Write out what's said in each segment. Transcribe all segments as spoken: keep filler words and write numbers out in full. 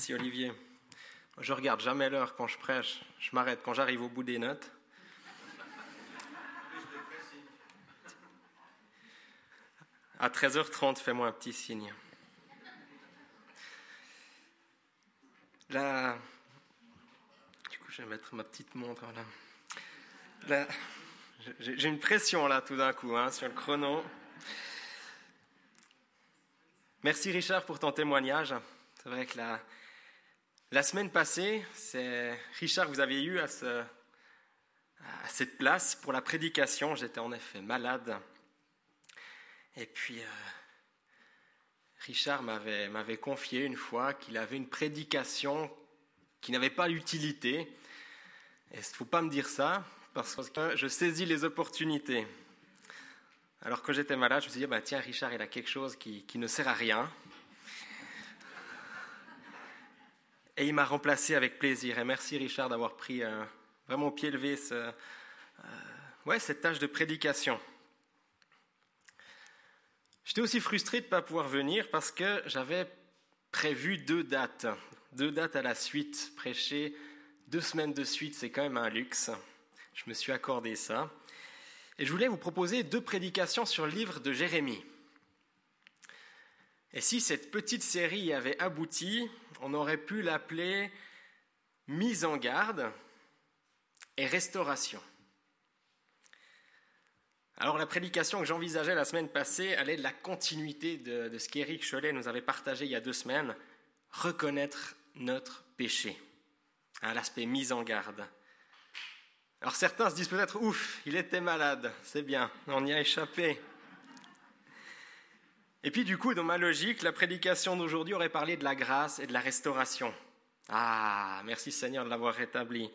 Merci Olivier. Je regarde jamais l'heure quand je prêche, je m'arrête quand j'arrive au bout des notes. À treize heures trente, fais-moi un petit signe. Là, du coup, je vais mettre ma petite montre là. Là, j'ai, j'ai une pression là tout d'un coup hein, sur le chrono. Merci Richard pour ton témoignage. C'est vrai que la, la semaine passée, c'est Richard, vous avez eu à, ce, à cette place pour la prédication. J'étais en effet malade. Et puis, euh, Richard m'avait, m'avait confié une fois qu'il avait une prédication qui n'avait pas d'utilité. Et il ne faut pas me dire ça, parce que je saisis les opportunités. Alors que j'étais malade, je me suis dit, bah, tiens, Richard, il a quelque chose qui, qui ne sert à rien. Et il m'a remplacé avec plaisir. Et merci, Richard, d'avoir pris euh, vraiment au pied levé ce, euh, ouais, cette tâche de prédication. J'étais aussi frustré de ne pas pouvoir venir parce que j'avais prévu deux dates. Deux dates à la suite. Prêcher deux semaines de suite, c'est quand même un luxe. Je me suis accordé ça. Et je voulais vous proposer deux prédications sur le livre de Jérémie. Et si cette petite série avait abouti, on aurait pu l'appeler « Mise en garde et restauration ». Alors la prédication que j'envisageais la semaine passée, elle est de la continuité de, de ce qu'Éric Cholet nous avait partagé il y a deux semaines, reconnaître notre péché, hein, l'aspect mise en garde. Alors certains se disent peut-être, ouf, il était malade, c'est bien, on y a échappé. Et puis du coup, dans ma logique, la prédication d'aujourd'hui aurait parlé de la grâce et de la restauration. Ah, merci Seigneur de l'avoir rétabli.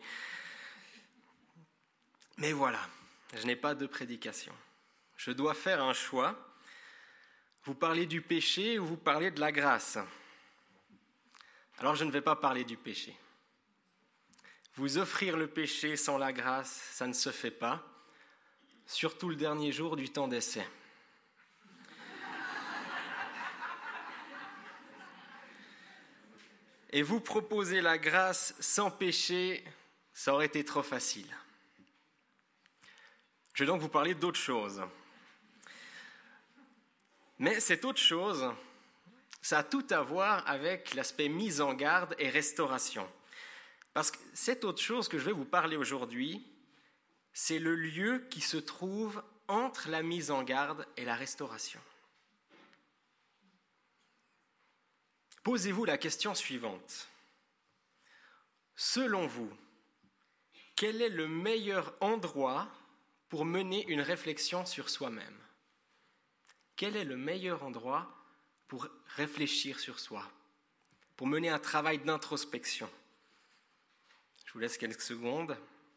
Mais voilà. Je n'ai pas de prédication. Je dois faire un choix. Vous parlez du péché ou vous parlez de la grâce? Alors je ne vais pas parler du péché. Vous offrir le péché sans la grâce, ça ne se fait pas, surtout le dernier jour du temps d'essai. Et vous proposer la grâce sans péché, ça aurait été trop facile. Je vais donc vous parler d'autre chose. Mais cette autre chose, ça a tout à voir avec l'aspect mise en garde et restauration. Parce que cette autre chose que je vais vous parler aujourd'hui, c'est le lieu qui se trouve entre la mise en garde et la restauration. Posez-vous la question suivante. Selon vous, quel est le meilleur endroit pour mener une réflexion sur soi-même? Quel est le meilleur endroit pour réfléchir sur soi, pour mener un travail d'introspection? Je vous laisse quelques secondes.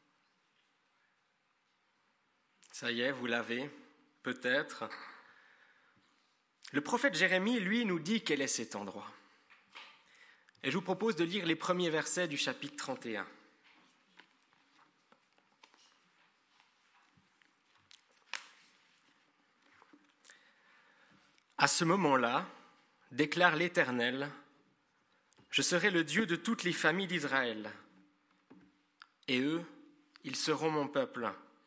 Ça y est, vous l'avez, peut-être. Le prophète Jérémie, lui, nous dit quel est cet endroit. Et je vous propose de lire les premiers versets du chapitre trente et un. À ce moment-là, déclare l'Éternel, je serai le Dieu de toutes les familles d'Israël, et eux, ils seront mon peuple.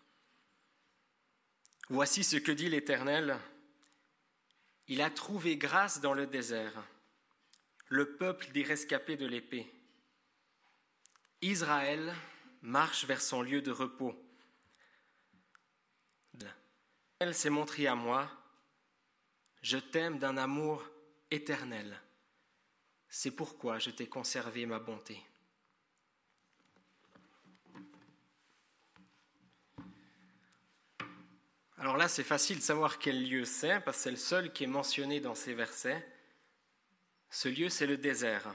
Voici ce que dit l'Éternel, il a trouvé grâce dans le désert, le peuple des rescapés de l'épée. Israël marche vers son lieu de repos. Elle s'est montrée à moi, je t'aime d'un amour éternel. C'est pourquoi je t'ai conservé ma bonté. Alors là, c'est facile de savoir quel lieu c'est, parce que c'est le seul qui est mentionné dans ces versets. Ce lieu, c'est le désert.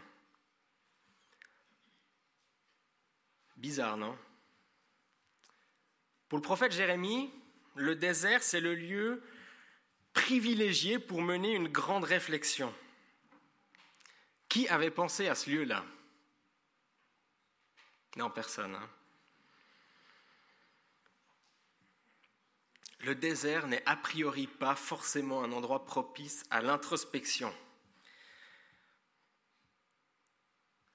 Bizarre, non? Pour le prophète Jérémie, le désert, c'est le lieu privilégié pour mener une grande réflexion. Qui avait pensé à ce lieu-là? Non, personne. Hein? Le désert n'est a priori pas forcément un endroit propice à l'introspection.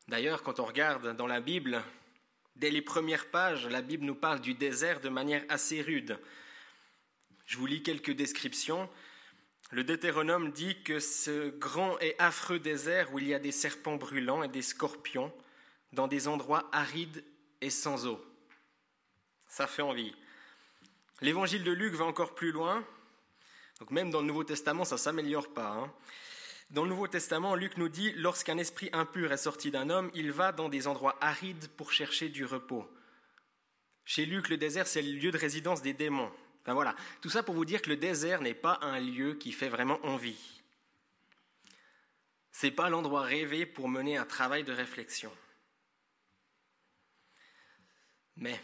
D'ailleurs, quand on regarde dans la Bible, dès les premières pages, la Bible nous parle du désert de manière assez rude. Je vous lis quelques descriptions. Le Deutéronome dit que ce grand et affreux désert où il y a des serpents brûlants et des scorpions dans des endroits arides et sans eau. Ça fait envie. L'évangile de Luc va encore plus loin. Donc même dans le Nouveau Testament, ça ne s'améliore pas. Hein. Dans le Nouveau Testament, Luc nous dit « Lorsqu'un esprit impur est sorti d'un homme, il va dans des endroits arides pour chercher du repos. » Chez Luc, le désert, c'est le lieu de résidence des démons. Enfin voilà, tout ça pour vous dire que le désert n'est pas un lieu qui fait vraiment envie. Ce n'est pas l'endroit rêvé pour mener un travail de réflexion. Mais,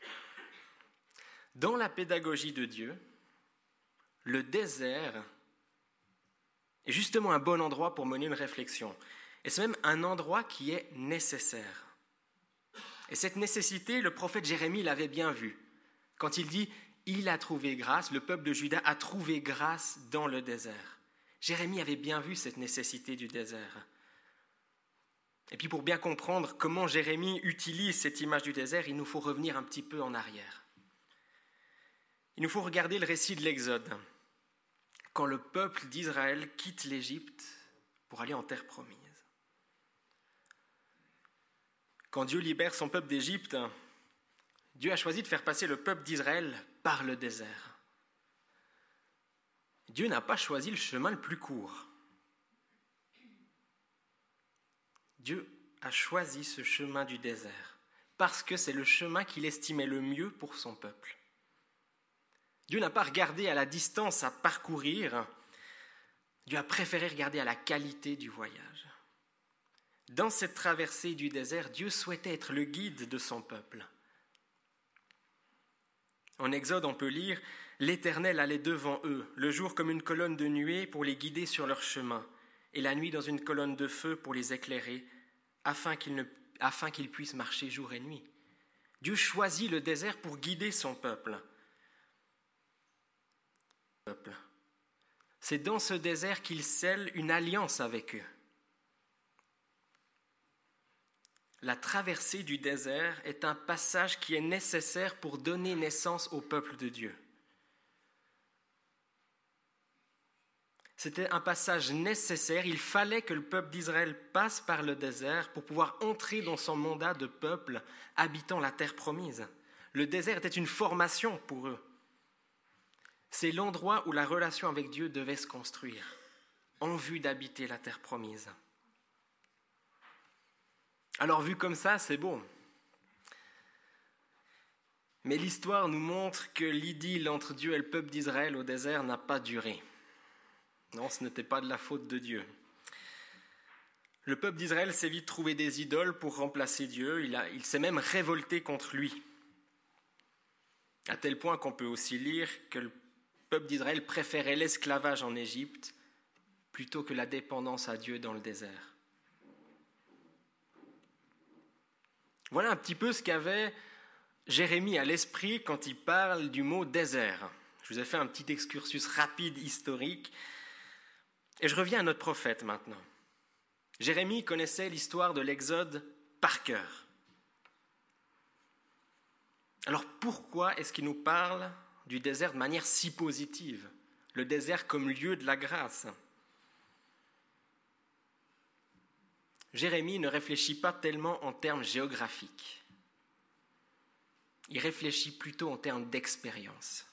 dans la pédagogie de Dieu, le désert est justement un bon endroit pour mener une réflexion. Et c'est même un endroit qui est nécessaire. Et cette nécessité, le prophète Jérémie l'avait bien vue. Quand il dit « Il a trouvé grâce », le peuple de Juda a trouvé grâce dans le désert. Jérémie avait bien vu cette nécessité du désert. Et puis pour bien comprendre comment Jérémie utilise cette image du désert, il nous faut revenir un petit peu en arrière. Il nous faut regarder le récit de l'Exode, quand le peuple d'Israël quitte l'Égypte pour aller en terre promise. Quand Dieu libère son peuple d'Égypte, Dieu a choisi de faire passer le peuple d'Israël par le désert. Dieu n'a pas choisi le chemin le plus court. Dieu a choisi ce chemin du désert parce que c'est le chemin qu'il estimait le mieux pour son peuple. Dieu n'a pas regardé à la distance à parcourir, Dieu a préféré regarder à la qualité du voyage. Dans cette traversée du désert, Dieu souhaitait être le guide de son peuple. En Exode, on peut lire « L'Éternel allait devant eux, le jour comme une colonne de nuée pour les guider sur leur chemin, et la nuit dans une colonne de feu pour les éclairer, afin qu'ils, ne, afin qu'ils puissent marcher jour et nuit. » Dieu choisit le désert pour guider son peuple. C'est dans ce désert qu'il scelle une alliance avec eux. La traversée du désert est un passage qui est nécessaire pour donner naissance au peuple de Dieu. C'était un passage nécessaire, il fallait que le peuple d'Israël passe par le désert pour pouvoir entrer dans son mandat de peuple habitant la terre promise. Le désert était une formation pour eux. C'est l'endroit où la relation avec Dieu devait se construire, en vue d'habiter la terre promise. Alors vu comme ça, c'est beau. Mais l'histoire nous montre que l'idylle entre Dieu et le peuple d'Israël au désert n'a pas duré. Non, ce n'était pas de la faute de Dieu. Le peuple d'Israël s'est vite trouvé des idoles pour remplacer Dieu. Il, a, il s'est même révolté contre lui. À tel point qu'on peut aussi lire que le peuple d'Israël préférait l'esclavage en Égypte plutôt que la dépendance à Dieu dans le désert. Voilà un petit peu ce qu'avait Jérémie à l'esprit quand il parle du mot désert. Je vous ai fait un petit excursus rapide historique. Et je reviens à notre prophète maintenant. Jérémie connaissait l'histoire de l'Exode par cœur. Alors pourquoi est-ce qu'il nous parle du désert de manière si positive, le désert comme lieu de la grâce? Jérémie ne réfléchit pas tellement en termes géographiques. Il réfléchit plutôt en termes d'expérience.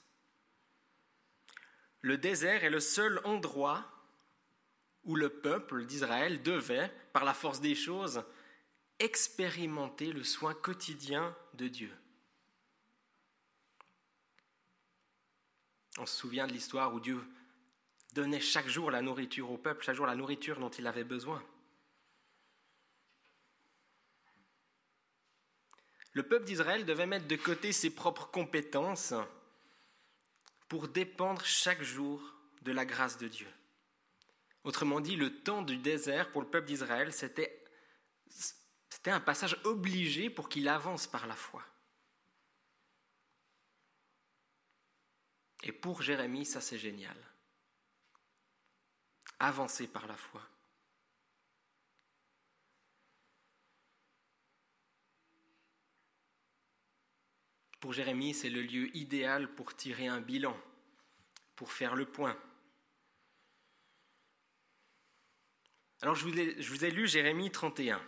Le désert est le seul endroit où le peuple d'Israël devait, par la force des choses, expérimenter le soin quotidien de Dieu. On se souvient de l'histoire où Dieu donnait chaque jour la nourriture au peuple, chaque jour la nourriture dont il avait besoin. Le peuple d'Israël devait mettre de côté ses propres compétences pour dépendre chaque jour de la grâce de Dieu. Autrement dit, le temps du désert pour le peuple d'Israël, c'était, c'était un passage obligé pour qu'il avance par la foi. Et pour Jérémie, ça c'est génial. Avancer par la foi. Pour Jérémie, c'est le lieu idéal pour tirer un bilan, pour faire le point. Alors je vous ai, je vous ai lu Jérémie trente et un.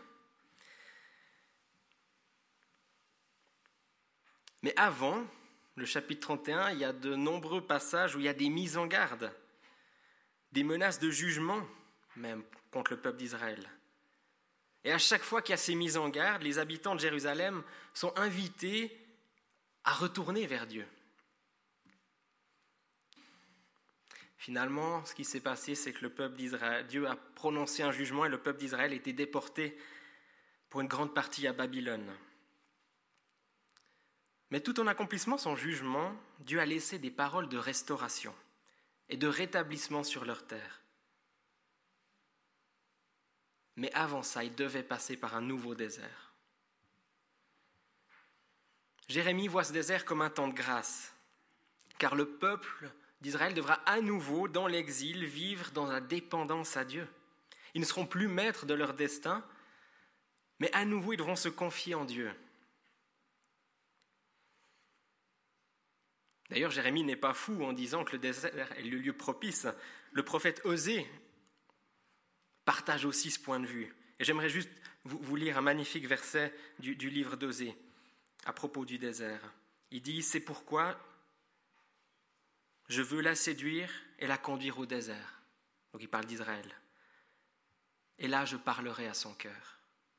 Mais avant le chapitre trente et un, il y a de nombreux passages où il y a des mises en garde, des menaces de jugement même contre le peuple d'Israël. Et à chaque fois qu'il y a ces mises en garde, les habitants de Jérusalem sont invités à retourner vers Dieu. Finalement, ce qui s'est passé, c'est que le peuple d'Israël, Dieu a prononcé un jugement et le peuple d'Israël a été déporté pour une grande partie à Babylone. Mais tout en accomplissant son jugement, Dieu a laissé des paroles de restauration et de rétablissement sur leur terre. Mais avant ça, il devait passer par un nouveau désert. Jérémie voit ce désert comme un temps de grâce, car le peuple d'Israël devra à nouveau, dans l'exil, vivre dans la dépendance à Dieu. Ils ne seront plus maîtres de leur destin, mais à nouveau, ils devront se confier en Dieu. D'ailleurs, Jérémie n'est pas fou en disant que le désert est le lieu propice. Le prophète Osée partage aussi ce point de vue. Et j'aimerais juste vous, vous lire un magnifique verset du, du livre d'Osée à propos du désert. Il dit « C'est pourquoi je veux la séduire et la conduire au désert. » Donc il parle d'Israël. « Et là, je parlerai à son cœur. »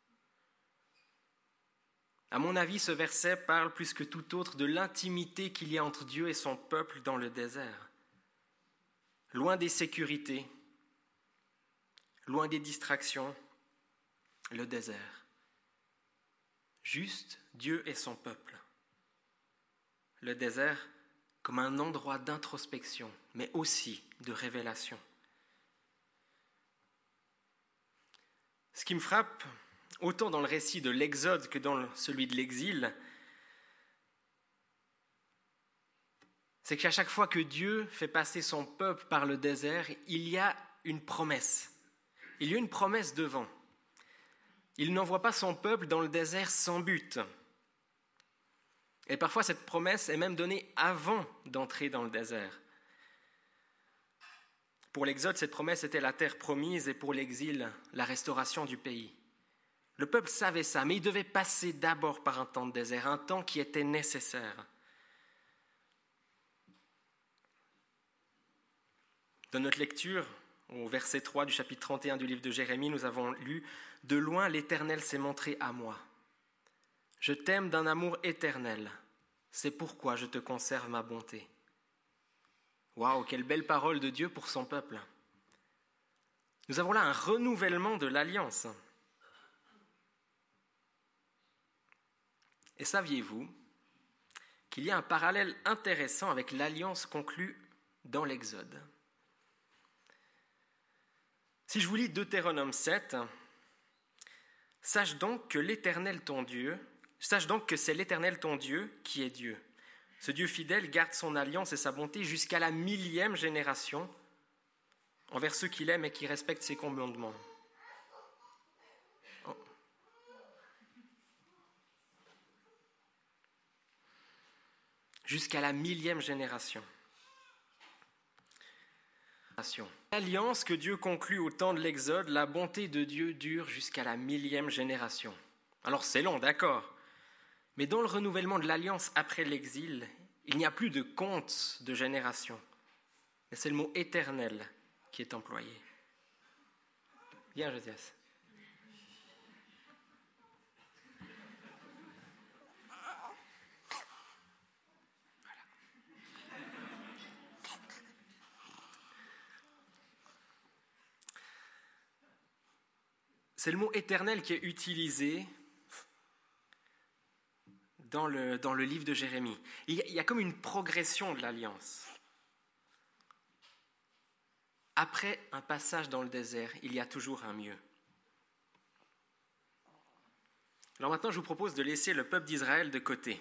À mon avis, ce verset parle plus que tout autre de l'intimité qu'il y a entre Dieu et son peuple dans le désert. Loin des sécurités, loin des distractions, le désert. Juste Dieu et son peuple. Le désert comme un endroit d'introspection, mais aussi de révélation. Ce qui me frappe, autant dans le récit de l'Exode que dans celui de l'exil, c'est qu'à chaque fois que Dieu fait passer son peuple par le désert, il y a une promesse. Il y a une promesse devant. Il n'envoie pas son peuple dans le désert sans but. Et parfois, cette promesse est même donnée avant d'entrer dans le désert. Pour l'Exode, cette promesse était la terre promise et pour l'exil, la restauration du pays. Le peuple savait ça, mais il devait passer d'abord par un temps de désert, un temps qui était nécessaire. Dans notre lecture, au verset trois du chapitre trente et un du livre de Jérémie, nous avons lu « De loin, l'Éternel s'est montré à moi. Je t'aime d'un amour éternel. C'est pourquoi je te conserve ma bonté. » Waouh, quelle belle parole de Dieu pour son peuple. Nous avons là un renouvellement de l'alliance. Et saviez-vous qu'il y a un parallèle intéressant avec l'alliance conclue dans l'Exode? Si je vous lis Deutéronome sept, « Sache donc que l'Éternel ton Dieu, sache donc que c'est l'Éternel ton Dieu qui est Dieu. Ce Dieu fidèle garde son alliance et sa bonté jusqu'à la millième génération envers ceux qu'il aime et qui respectent ses commandements. » Oh. Jusqu'à la millième génération. L'alliance que Dieu conclut au temps de l'Exode, la bonté de Dieu dure jusqu'à la millième génération. Alors c'est long, d'accord, mais dans le renouvellement de l'alliance après l'exil, il n'y a plus de compte de génération, mais c'est le mot éternel qui est employé. Viens, Josias. C'est le mot éternel qui est utilisé dans le, dans le livre de Jérémie. Il y, a, il y a comme une progression de l'alliance. Après un passage dans le désert, il y a toujours un mieux. Alors maintenant, je vous propose de laisser le peuple d'Israël de côté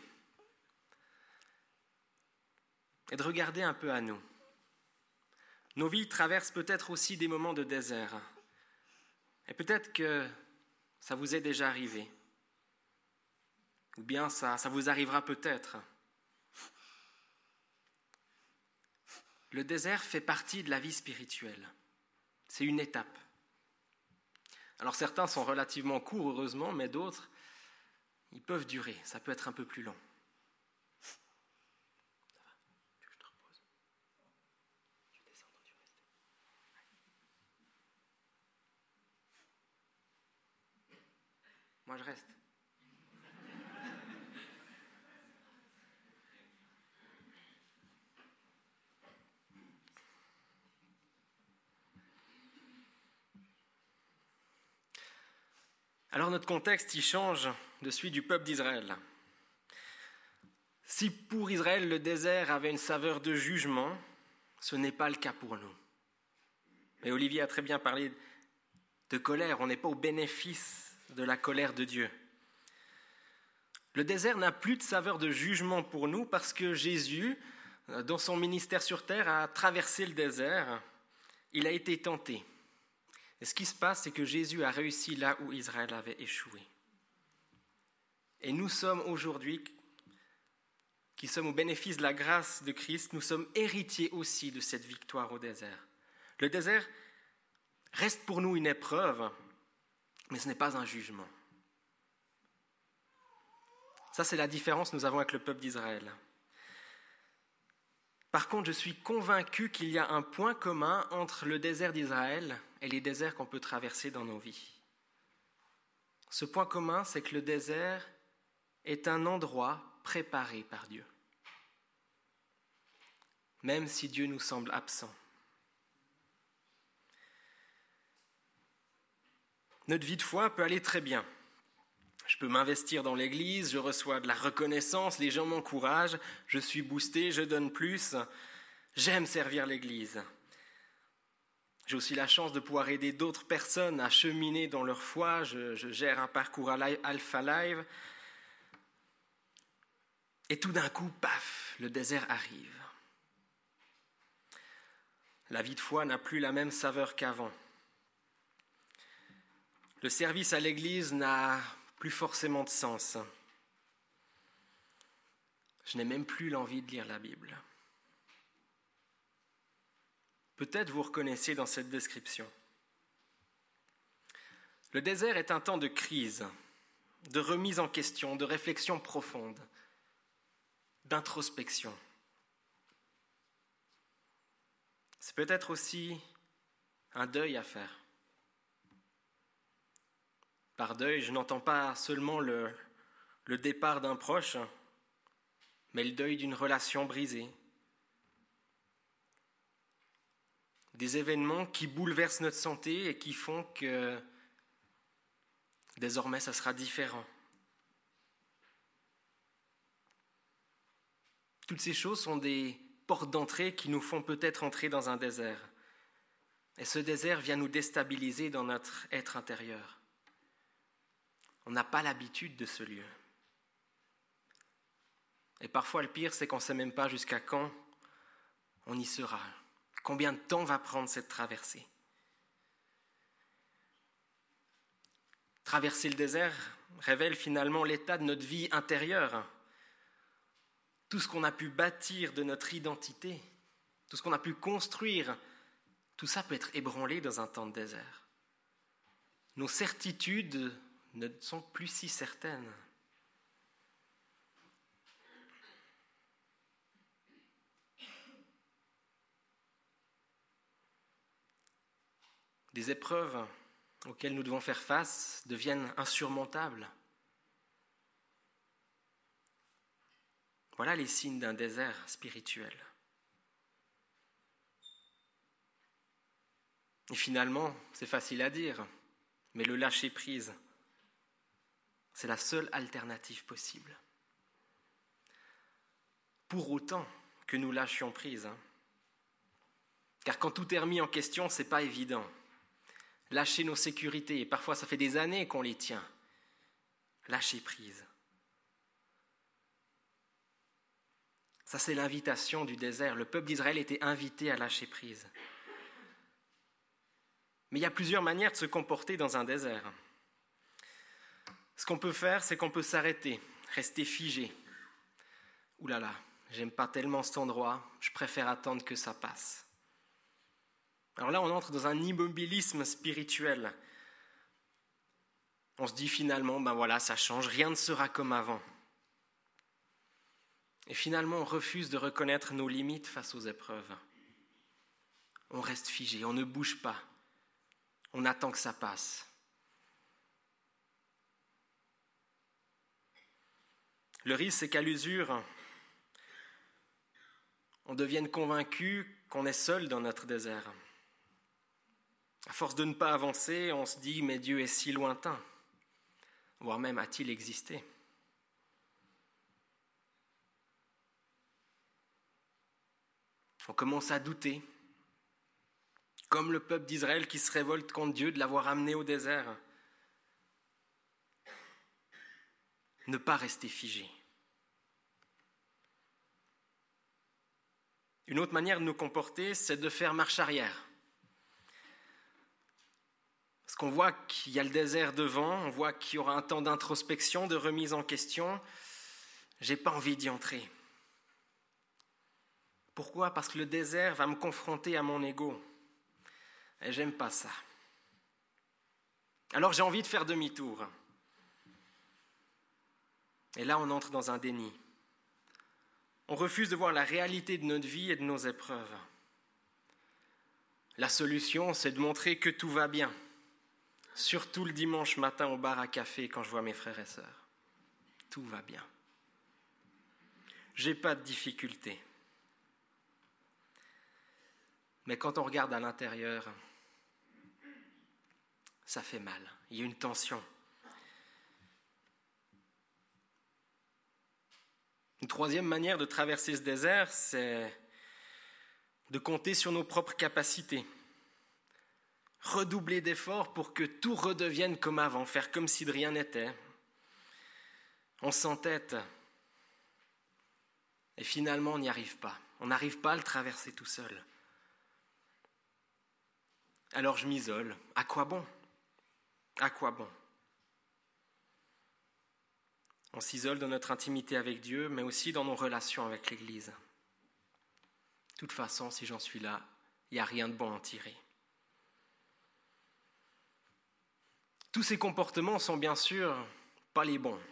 et de regarder un peu à nous. Nos vies traversent peut-être aussi des moments de désert. Et peut-être que ça vous est déjà arrivé. Ou bien ça, ça vous arrivera peut-être le désert fait partie de la vie spirituelle. C'est une étape. Alors certains sont relativement courts, heureusement, mais d'autres, ils peuvent durer. Ça peut être un peu plus long. Moi, je reste. Alors notre contexte, il change de celui du peuple d'Israël. Si pour Israël, le désert avait une saveur de jugement, ce n'est pas le cas pour nous. Mais Olivier a très bien parlé de colère. On n'est pas au bénéfice de la colère de Dieu. Le désert n'a plus de saveur de jugement pour nous parce que Jésus, dans son ministère sur terre, a traversé le désert. Il a été tenté. Et ce qui se passe, c'est que Jésus a réussi là où Israël avait échoué. Et nous sommes aujourd'hui, qui sommes au bénéfice de la grâce de Christ, nous sommes héritiers aussi de cette victoire au désert. Le désert reste pour nous une épreuve, mais ce n'est pas un jugement. Ça, c'est la différence que nous avons avec le peuple d'Israël. Par contre, je suis convaincu qu'il y a un point commun entre le désert d'Israël et les déserts qu'on peut traverser dans nos vies. Ce point commun, c'est que le désert est un endroit préparé par Dieu, même si Dieu nous semble absent. Notre vie de foi peut aller très bien. Je peux m'investir dans l'Église, je reçois de la reconnaissance, les gens m'encouragent, je suis boosté, je donne plus, j'aime servir l'Église. J'ai aussi la chance de pouvoir aider d'autres personnes à cheminer dans leur foi, je, je gère un parcours Alpha Live. Et tout d'un coup, paf, le désert arrive. La vie de foi n'a plus la même saveur qu'avant. Le service à l'Église n'a plus forcément de sens. Je n'ai même plus l'envie de lire la Bible. Peut-être vous reconnaissez dans cette description. Le désert est un temps de crise, de remise en question, de réflexion profonde, d'introspection. C'est peut-être aussi un deuil à faire. Par deuil, je n'entends pas seulement le, le départ d'un proche, mais le deuil d'une relation brisée. Des événements qui bouleversent notre santé et qui font que désormais ça sera différent. Toutes ces choses sont des portes d'entrée qui nous font peut-être entrer dans un désert. Et ce désert vient nous déstabiliser dans notre être intérieur. On n'a pas l'habitude de ce lieu. Et parfois, le pire, c'est qu'on ne sait même pas jusqu'à quand on y sera. Combien de temps va prendre cette traversée? Traverser le désert révèle finalement l'état de notre vie intérieure. Tout ce qu'on a pu bâtir de notre identité, tout ce qu'on a pu construire, tout ça peut être ébranlé dans un temps de désert. Nos certitudes ne sont plus si certaines. Des épreuves auxquelles nous devons faire face deviennent insurmontables. Voilà les signes d'un désert spirituel. Et finalement, c'est facile à dire, mais le lâcher-prise, c'est la seule alternative possible. Pour autant que nous lâchions prise. Hein. Car quand tout est remis en question, ce n'est pas évident. Lâcher nos sécurités, et parfois ça fait des années qu'on les tient. Lâcher prise. Ça, c'est l'invitation du désert. Le peuple d'Israël était invité à lâcher prise. Mais il y a plusieurs manières de se comporter dans un désert. Ce qu'on peut faire, c'est qu'on peut s'arrêter, rester figé. Ouh là là, j'aime pas tellement cet endroit, je préfère attendre que ça passe. Alors là, on entre dans un immobilisme spirituel. On se dit finalement, ben voilà, ça change, rien ne sera comme avant. Et finalement, on refuse de reconnaître nos limites face aux épreuves. On reste figé, on ne bouge pas. On attend que ça passe. Le risque, c'est qu'à l'usure, on devienne convaincu qu'on est seul dans notre désert. À force de ne pas avancer, on se dit « mais Dieu est si lointain », voire même « a-t-il existé ?» On commence à douter, comme le peuple d'Israël qui se révolte contre Dieu de l'avoir amené au désert. Ne pas rester figé. Une autre manière de nous comporter, c'est de faire marche arrière. Parce qu'on voit qu'il y a le désert devant, on voit qu'il y aura un temps d'introspection, de remise en question. J'ai pas envie d'y entrer. Pourquoi ? Parce que le désert va me confronter à mon ego. Et j'aime pas ça. Alors j'ai envie de faire demi-tour. Et là, on entre dans un déni. On refuse de voir la réalité de notre vie et de nos épreuves. La solution, c'est de montrer que tout va bien. Surtout le dimanche matin au bar à café quand je vois mes frères et sœurs. Tout va bien. J'ai pas de difficultés. Mais quand on regarde à l'intérieur, ça fait mal. Il y a une tension. Une troisième manière de traverser ce désert, c'est de compter sur nos propres capacités. Redoubler d'efforts pour que tout redevienne comme avant, faire comme si de rien n'était. On s'entête et finalement on n'y arrive pas. On n'arrive pas à le traverser tout seul. Alors je m'isole. À quoi bon ? À quoi bon ? On s'isole dans notre intimité avec Dieu, mais aussi dans nos relations avec l'Église. De toute façon, si j'en suis là, il n'y a rien de bon à en tirer. Tous ces comportements sont bien sûr pas les bons.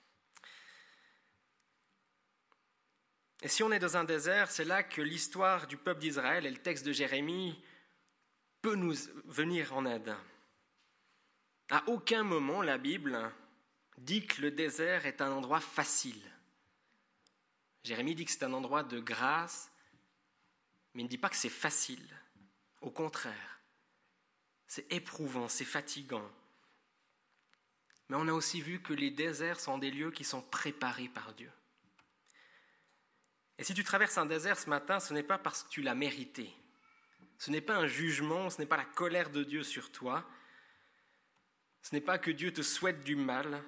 Et si on est dans un désert, c'est là que l'histoire du peuple d'Israël et le texte de Jérémie peut nous venir en aide. À aucun moment, la Bible dit que le désert est un endroit facile. Jérémie dit que c'est un endroit de grâce, mais il ne dit pas que c'est facile. Au contraire, c'est éprouvant, c'est fatigant. Mais on a aussi vu que les déserts sont des lieux qui sont préparés par Dieu. Et si tu traverses un désert ce matin, ce n'est pas parce que tu l'as mérité. Ce n'est pas un jugement, ce n'est pas la colère de Dieu sur toi. Ce n'est pas que Dieu te souhaite du mal.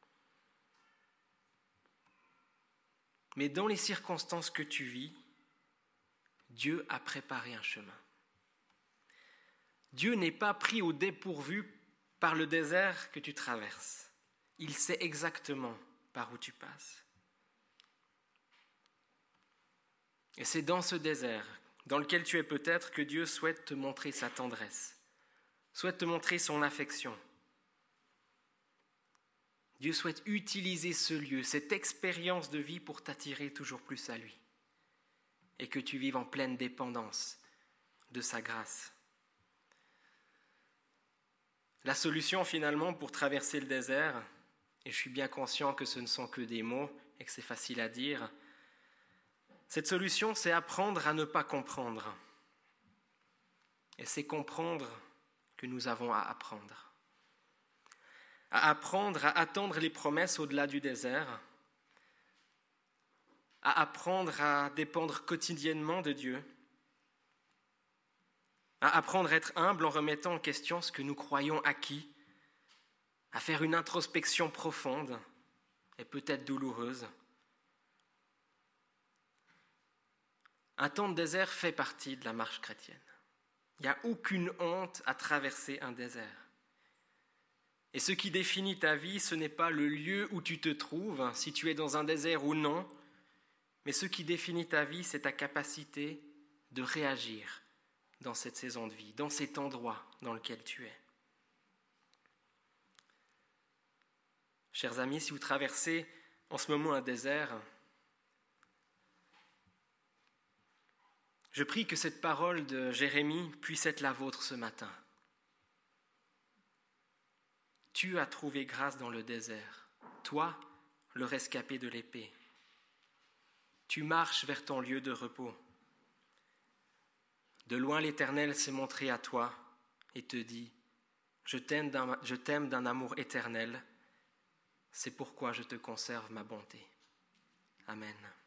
Mais dans les circonstances que tu vis, Dieu a préparé un chemin. Dieu n'est pas pris au dépourvu par le désert que tu traverses. Il sait exactement par où tu passes. Et c'est dans ce désert, dans lequel tu es peut-être, que Dieu souhaite te montrer sa tendresse, souhaite te montrer son affection. Dieu souhaite utiliser ce lieu, cette expérience de vie pour t'attirer toujours plus à lui et que tu vives en pleine dépendance de sa grâce. La solution finalement pour traverser le désert, et je suis bien conscient que ce ne sont que des mots et que c'est facile à dire, cette solution c'est apprendre à ne pas comprendre. Et c'est comprendre que nous avons à apprendre. À apprendre à attendre les promesses au-delà du désert, à apprendre à dépendre quotidiennement de Dieu, à apprendre à être humble en remettant en question ce que nous croyons acquis, à faire une introspection profonde et peut-être douloureuse. Un temps de désert fait partie de la marche chrétienne. Il n'y a aucune honte à traverser un désert. Et ce qui définit ta vie, ce n'est pas le lieu où tu te trouves, si tu es dans un désert ou non, Mais ce qui définit ta vie, c'est ta capacité de réagir dans cette saison de vie, dans cet endroit dans lequel tu es. Chers amis, si vous traversez en ce moment un désert, je prie que cette parole de Jérémie puisse être la vôtre ce matin. Tu as trouvé grâce dans le désert, toi, le rescapé de l'épée. Tu marches vers ton lieu de repos. De loin, l'Éternel s'est montré à toi et te dit « Je t'aime d'un, je t'aime d'un amour éternel, c'est pourquoi je te conserve ma bonté. » Amen.